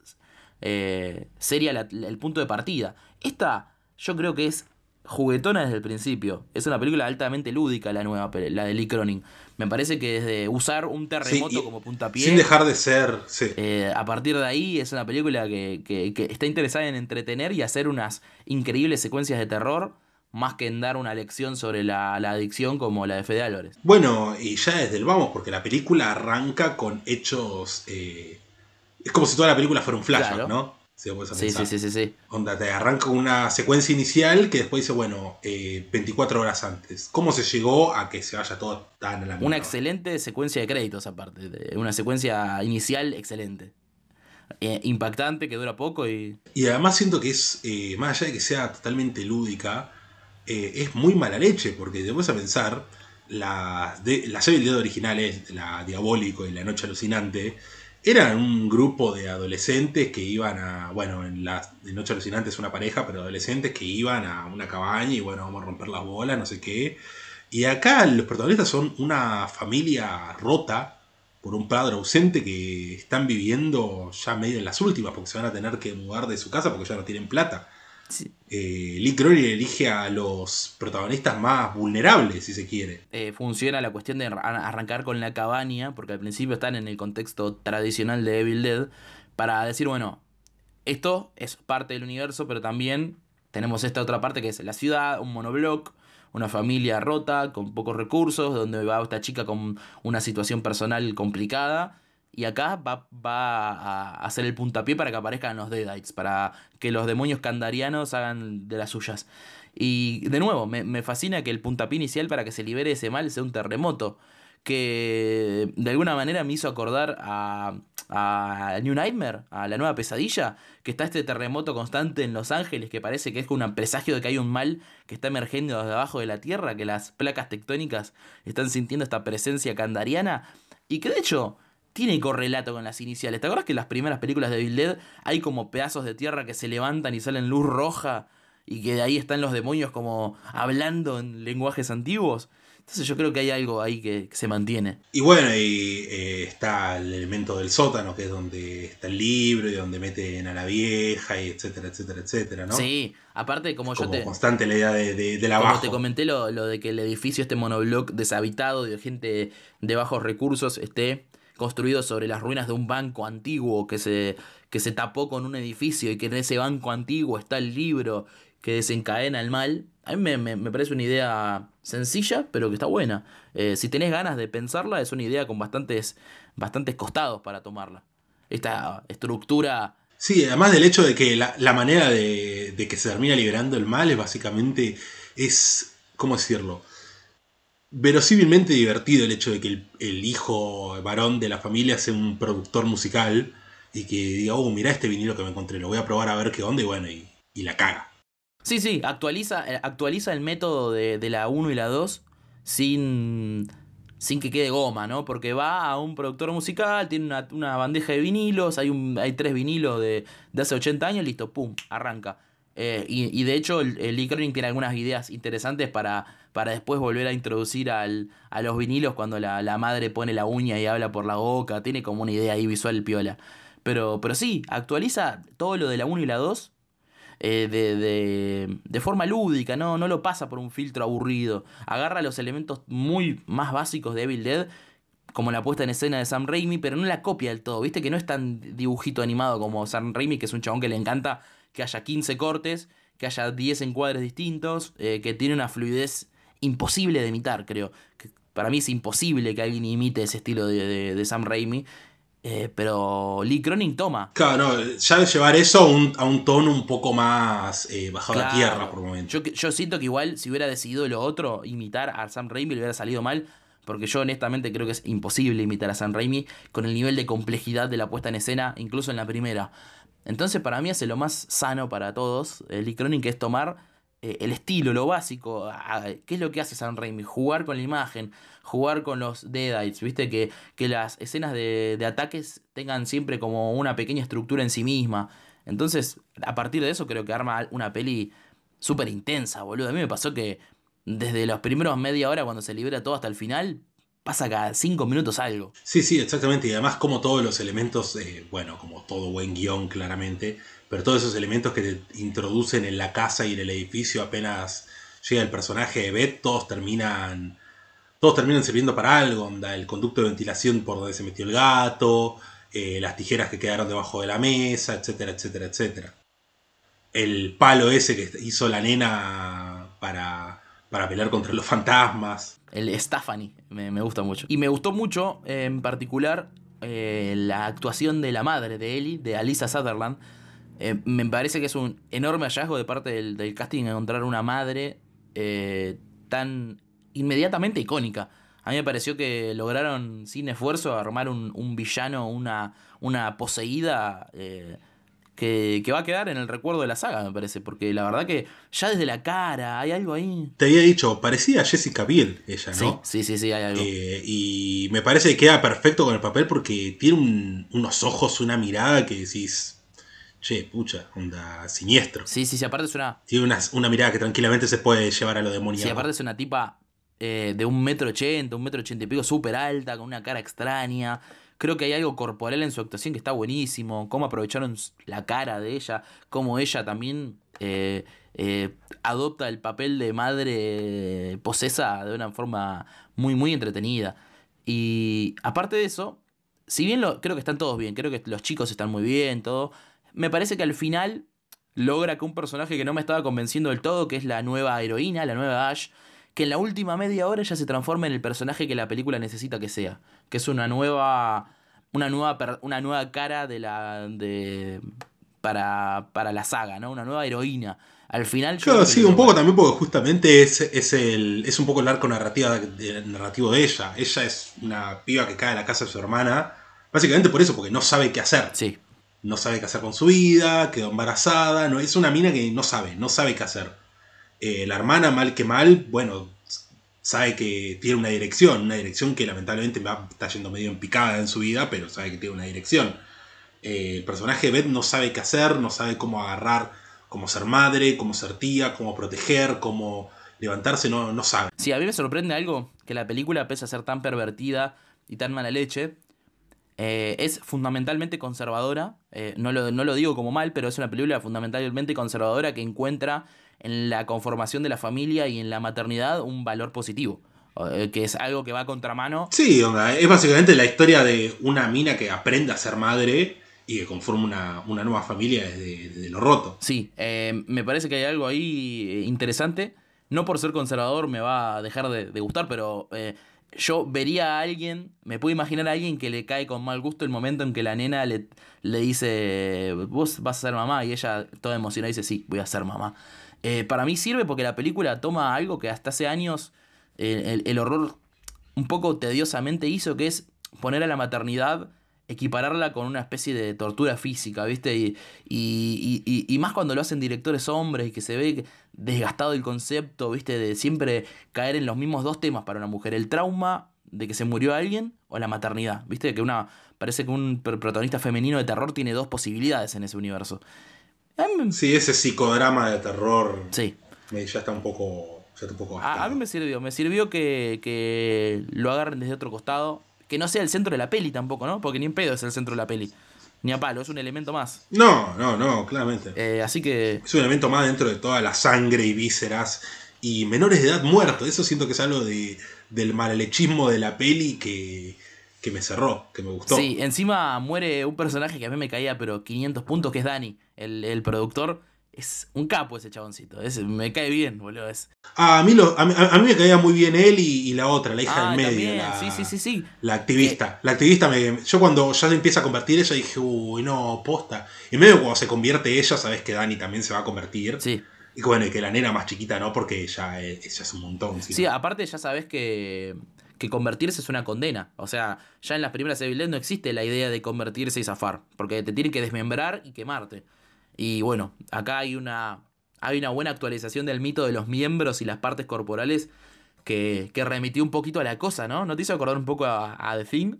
eh, seria la- la- el punto de partida. Esta yo creo que es juguetona desde el principio. Es una película altamente lúdica la nueva, pe- la de Lee Cronin. Me parece que desde usar un Sí, terremoto y como puntapié, sin dejar de ser. Sí. eh, a partir de ahí es una película que, que- que está interesada en entretener y hacer unas increíbles secuencias de terror, más que en dar una lección sobre la, la adicción como la de Fede Álvarez. Bueno, y ya desde el vamos, porque la película arranca con hechos. eh, es como si toda la película fuera un flashback, Claro. ¿no? Si lo puedes Sí, pensar. sí, sí, sí, sí. Onda, te arranca con una secuencia inicial que después dice, bueno, eh, veinticuatro horas antes. ¿Cómo se llegó a que se vaya todo tan a la Una mierda? excelente secuencia de créditos aparte. de- Una secuencia inicial excelente. Eh, impactante, que dura poco y... Y además siento que es, eh, más allá de que sea totalmente lúdica, eh, es muy mala leche, porque te pones a pensar, las, de, las Evil Dead originales, la Diabólico y la Noche Alucinante, eran un grupo de adolescentes que iban a, bueno, en la de Noche Alucinante es una pareja, pero adolescentes que iban a una cabaña y bueno, vamos a romper las bolas, no sé qué. Y acá los protagonistas son una familia rota por un padre ausente que están viviendo ya medio en las últimas porque se van a tener que mudar de su casa porque ya no tienen plata. Sí. Eh, Lee Cronin elige a los protagonistas más vulnerables, si se quiere. eh, funciona la cuestión de arran- arrancar con la cabaña, porque al principio están en el contexto tradicional de Evil Dead, para decir, bueno, esto es parte del universo, pero también tenemos esta otra parte que es la ciudad, un monobloc, una familia rota, con pocos recursos, donde va esta chica con una situación personal complicada. Y acá va, va a hacer el puntapié para que aparezcan los Deadites, para que los demonios kandarianos hagan de las suyas. Y de nuevo, me, me fascina que el puntapié inicial para que se libere ese mal sea un terremoto, que de alguna manera me hizo acordar a, a New Nightmare, a la nueva pesadilla, que está este terremoto constante en Los Ángeles, que parece que es como un presagio de que hay un mal que está emergiendo desde abajo de la tierra, que las placas tectónicas están sintiendo esta presencia kandariana, y que de hecho tiene correlato con las iniciales. ¿Te acuerdas que en las primeras películas de Evil Dead hay como pedazos de tierra que se levantan y salen luz roja? Y que de ahí están los demonios como hablando en lenguajes antiguos. Entonces yo creo que hay algo ahí que, que se mantiene. Y bueno, y eh, está el elemento del sótano, que es donde está el libro y donde meten a la vieja, y etcétera, etcétera, etcétera, ¿no? Sí, aparte como yo Como te... constante la idea de, de, del Como abajo. te comenté lo, lo de que el edificio, este monobloc deshabitado de gente de bajos recursos, esté construido sobre las ruinas de un banco antiguo que se, que se tapó con un edificio y que en ese banco antiguo está el libro que desencadena el mal. A mí me, me, me parece una idea sencilla, pero que está buena. Eh, si tenés ganas de pensarla, es una idea con bastantes, bastantes costados para tomarla. Esta estructura... Sí, además del hecho de que la, la manera de, de que se termina liberando el mal es básicamente, es, ¿cómo decirlo? Verosímilmente divertido el hecho de que el, el hijo varón de la familia sea un productor musical y que diga, oh, mirá este vinilo que me encontré, lo voy a probar a ver qué onda y bueno, y, y la caga. Sí, sí, actualiza, eh, actualiza el método de, de la uno y la dos sin, sin que quede goma, ¿no? Porque va a un productor musical, tiene una, una bandeja de vinilos, hay, un, hay tres vinilos de, de hace ochenta años, listo, pum, arranca. Eh, y, y de hecho el, el Lee Cronin tiene algunas ideas interesantes para, para después volver a introducir al, a los vinilos cuando la, la madre pone la uña y habla por la boca, tiene como una idea ahí visual piola. Pero, pero sí, actualiza todo lo de la uno y la dos eh, de, de, de forma lúdica, ¿no? No lo pasa por un filtro aburrido. Agarra los elementos muy más básicos de Evil Dead, como la puesta en escena de Sam Raimi, pero no la copia del todo. Viste que no es tan dibujito animado como Sam Raimi, que es un chabón que le encanta que haya quince cortes, que haya diez encuadres distintos, eh, que tiene una fluidez imposible de imitar, creo. Que para mí es imposible que alguien imite ese estilo de, de, de Sam Raimi. Eh, pero Lee Cronin toma. Claro, no, ya de llevar eso a un, a un tono un poco más eh, bajado Claro. a tierra por momentos. Yo, yo siento que igual si hubiera decidido lo otro, imitar a Sam Raimi, le hubiera salido mal. Porque yo honestamente creo que es imposible imitar a Sam Raimi con el nivel de complejidad de la puesta en escena, incluso en la primera. Entonces para mí hace lo más sano para todos, eh, Lee Cronin, que es tomar eh, el estilo, lo básico. A, ¿qué es lo que hace Sam Raimi? Jugar con la imagen, jugar con los deadites, ¿viste? Que, que las escenas de, de ataques tengan siempre como una pequeña estructura en sí misma. Entonces, a partir de eso creo que arma una peli súper intensa, boludo. A mí me pasó que desde los primeros media hora cuando se libera todo hasta el final, pasa cada cinco minutos algo. Sí, sí, exactamente. Y además como todos los elementos, eh, bueno, como todo buen guión claramente, pero todos esos elementos que te introducen en la casa y en el edificio apenas llega el personaje de Beth, todos terminan, todos terminan sirviendo para algo. Onda, el conducto de ventilación por donde se metió el gato, eh, las tijeras que quedaron debajo de la mesa, etcétera, etcétera, etcétera. El palo ese que hizo la nena para, para pelear contra los fantasmas. El Stephanie, me, me gusta mucho. Y me gustó mucho, eh, en particular, eh, la actuación de la madre de Ellie, de Alyssa Sutherland. Eh, me parece que es un enorme hallazgo de parte del, del casting encontrar una madre eh, tan inmediatamente icónica. A mí me pareció que lograron sin esfuerzo armar un, un villano, una, una poseída... Eh, Que, que va a quedar en el recuerdo de la saga, me parece. Porque la verdad que ya desde la cara hay algo ahí. Te había dicho, parecía a Jessica Biel ella, ¿no? Sí, sí, sí, sí, hay algo. Eh, y me parece que queda perfecto con el papel porque tiene un, unos ojos, una mirada que decís, che, pucha, onda siniestro. Sí, sí, sí, aparte es una... Tiene una, una mirada que tranquilamente se puede llevar a lo demoníaco. Sí, aparte es una tipa eh, de un metro ochenta, un metro ochenta y pico, súper alta, con una cara extraña. Creo que hay algo corporal en su actuación que está buenísimo. Cómo aprovecharon la cara de ella. Cómo ella también eh, eh, adopta el papel de madre posesa de una forma muy, muy entretenida. Y aparte de eso, si bien lo, creo que están todos bien, creo que los chicos están muy bien, todo. Me parece que al final logra que un personaje que no me estaba convenciendo del todo, que es la nueva heroína, la nueva Ash, que en la última media hora ya se transforma en el personaje que la película necesita que sea, que es una nueva una nueva una nueva cara de la de para, para la saga, ¿no? Una nueva heroína. Al final yo claro, sí, un poco bueno. también porque justamente es, es el es un poco el arco narrativa de, narrativo de ella. Ella es una piba que cae a la casa de su hermana, básicamente por eso, porque no sabe qué hacer. Sí. No sabe qué hacer con su vida, quedó embarazada, no, es una mina que no sabe, no sabe qué hacer. Eh, la hermana, mal que mal, bueno, sabe que tiene una dirección, una dirección que lamentablemente va, está yendo medio en picada en su vida, pero sabe que tiene una dirección. Eh, el personaje de Beth no sabe qué hacer, no sabe cómo agarrar, cómo ser madre, cómo ser tía, cómo proteger, cómo levantarse, no, no sabe. Sí, a mí me sorprende algo, que la película, pese a ser tan pervertida y tan mala leche, eh, es fundamentalmente conservadora. Eh, no, lo, no lo digo como mal, pero es una película fundamentalmente conservadora que encuentra en la conformación de la familia y en la maternidad un valor positivo. que es algo que va a contramano. Sí, onda, es básicamente la historia de una mina que aprende a ser madre y que conforma una, una nueva familia desde, desde lo roto. Sí, eh, me parece que hay algo ahí interesante. No por ser conservador me va a dejar de, de gustar, pero eh, yo vería a alguien, me puedo imaginar a alguien que le cae con mal gusto el momento en que la nena le, le dice, vos vas a ser mamá, y ella toda emocionada dice, sí, voy a ser mamá. Eh, para mí sirve porque la película toma algo que hasta hace años eh, el, el horror un poco tediosamente hizo, que es poner a la maternidad, equipararla con una especie de tortura física, ¿viste? Y, y, y, y más cuando lo hacen directores hombres y que se ve desgastado el concepto, ¿viste? De siempre caer en los mismos dos temas para una mujer: el trauma de que se murió alguien o la maternidad, ¿viste? Que una parece que un protagonista femenino de terror tiene dos posibilidades en ese universo. Sí, ese psicodrama de terror sí. ya está un poco, ya está un poco a, a mí me sirvió, me sirvió que, que lo agarren desde otro costado, que no sea el centro de la peli tampoco, ¿no? Porque ni en pedo es el centro de la peli, ni a palo, es un elemento más. No, no, no, claramente. Eh, así que... Es un elemento más dentro de toda la sangre y vísceras y menores de edad muertos. Eso siento que es algo de, del malalechismo de la peli que... que me cerró, que me gustó. Sí, encima muere un personaje que a mí me caía pero quinientos puntos, que es Dani, el, el productor. Es un capo ese chaboncito, es, me cae bien, boludo. Es... Ah, a, mí lo, a, mí, a mí me caía muy bien él y, y la otra, la hija ah, del medio. También. La, sí, sí, sí, sí. La activista. Eh, la activista, me, yo cuando ya se empieza a convertir ella dije, uy, no, posta. Y medio cuando se convierte ella, sabes que Dani también se va a convertir. Sí. Y bueno, y que la nena más chiquita no, porque ella, ella es un montón. Sí, ¿no? Aparte ya sabes que... que convertirse es una condena. O sea, ya en las primeras Evil Dead no existe la idea de convertirse y zafar, porque te tienen que desmembrar y quemarte. Y bueno, acá hay una hay una buena actualización del mito de los miembros y las partes corporales que, que remitió un poquito a la cosa, ¿no? ¿No te hizo acordar un poco a, a The Thing?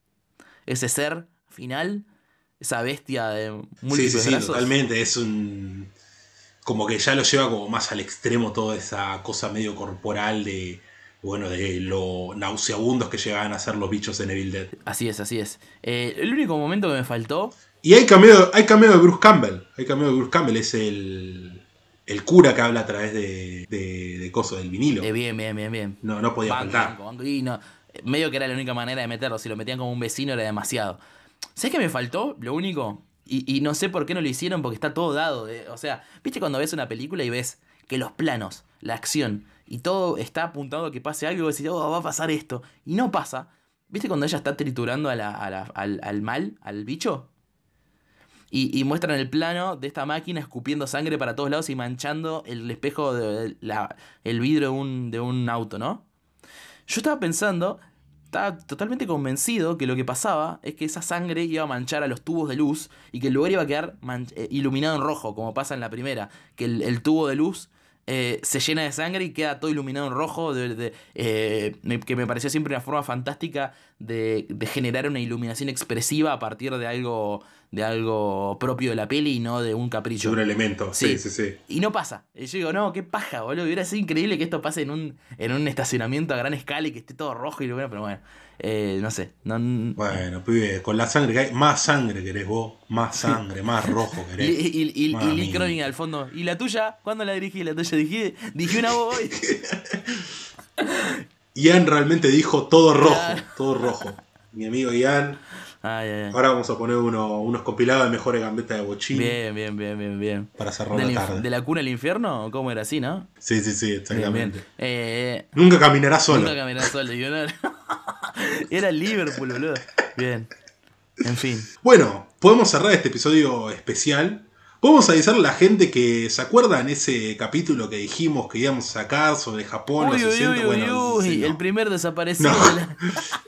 Ese ser final, esa bestia de múltiples sí, sí, sí, brazos. Totalmente, es un... como que ya lo lleva como más al extremo toda esa cosa medio corporal de... bueno, de lo nauseabundos que llegaban a ser los bichos en Evil Dead. Así es, así es. Eh, el único momento que me faltó... Y hay cameo, hay cameo de Bruce Campbell. Hay cameo de Bruce Campbell, es el, el cura que habla a través de, de, de coso, del vinilo. Eh, bien, bien, bien, bien. No, no podía banco, faltar. Banco, banco. Y no, medio que era la única manera de meterlo. Si lo metían como un vecino era demasiado. ¿Sabes qué me faltó? Lo único... Y, y no sé por qué no lo hicieron, porque está todo dado. De, o sea, ¿viste cuando ves una película y ves que los planos, la acción... y todo está apuntado a que pase algo, y decís, oh, va a pasar esto, y no pasa? ¿Viste cuando ella está triturando a la, a la, al, al mal, al bicho? Y, y muestran el plano de esta máquina escupiendo sangre para todos lados y manchando el espejo, de la, el vidrio de un, de un auto, ¿no? Yo estaba pensando, estaba totalmente convencido que lo que pasaba es que esa sangre iba a manchar a los tubos de luz y que el lugar iba a quedar eh, iluminado en rojo, como pasa en la primera, que el, el tubo de luz... Eh, se llena de sangre y queda todo iluminado en rojo, de, de, eh, que me pareció siempre una forma fantástica de, de generar una iluminación expresiva a partir de algo, de algo propio de la peli y no de un capricho. De un elemento, sí, sí, sí. Y no pasa. Y yo digo, no, qué paja, boludo. Hubiera sido increíble que esto pase en un, en un estacionamiento a gran escala y que esté todo rojo y bueno, pero bueno. Eh, no sé. No... Bueno, pibe, con la sangre que hay, más sangre querés vos, más sangre, más rojo querés. Y, y, y, y Lee Cronin al fondo. ¿Y la tuya? ¿Cuándo la dirigí? La tuya dije, dije una voz hoy. Ian realmente dijo todo rojo, todo rojo. Mi amigo Ian. Ay, ay, ay. Ahora vamos a poner uno, unos compilados de mejores gambetas de bochín. Bien, bien, bien, bien, bien. Para cerrar la tarde. ¿De la cuna al infierno? ¿Cómo era así, no? Sí, sí, sí, exactamente. Bien, bien. Eh, nunca caminarás solo. Nunca caminarás solo. Yo no... Era el Liverpool, boludo. Bien. En fin. Bueno, podemos cerrar este episodio especial. Podemos avisarle a la gente que se acuerdan ese capítulo que dijimos que íbamos a sacar sobre Japón, uy, los sesenta. Uy, bueno, uy, sí, no. El primer desaparecido. No, de la...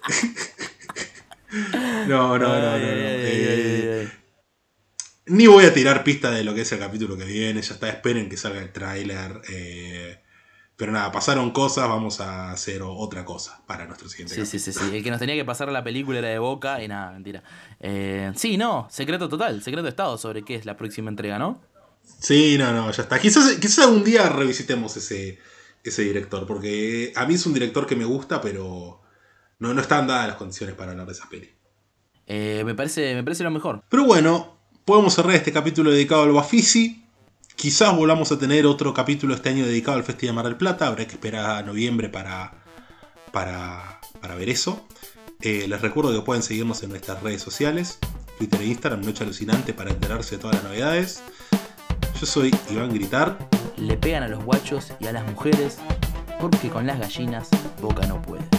no, no, no, no, no. Ay, Eh, ay, ay, ay. Ni voy a tirar pista de lo que es el capítulo que viene. Ya está, esperen que salga el tráiler. Eh, pero nada, pasaron cosas. Vamos a hacer otra cosa para nuestro siguiente sí, capítulo. Sí, sí, sí. El que nos tenía que pasar la película era de Boca y nada, mentira. Eh, sí, no, secreto total, secreto de estado sobre qué es la próxima entrega, ¿no? Sí, no, no, ya está. Quizás, quizás un día revisitemos ese, ese director. Porque a mí es un director que me gusta, pero no, no están dadas las condiciones para hablar de esa peli. Eh, me parece, me parece lo mejor. Pero bueno, podemos cerrar este capítulo dedicado al Bafisi. Quizás volvamos a tener otro capítulo este año dedicado al Festival de Mar del Plata. Habrá que esperar a noviembre para, para, para ver eso. Eh, les recuerdo que pueden seguirnos en nuestras redes sociales, Twitter e Instagram, Noche Alucinante, para enterarse de todas las novedades. Yo soy Iván Gritar. Le pegan a los guachos y a las mujeres porque con las gallinas Boca no puede.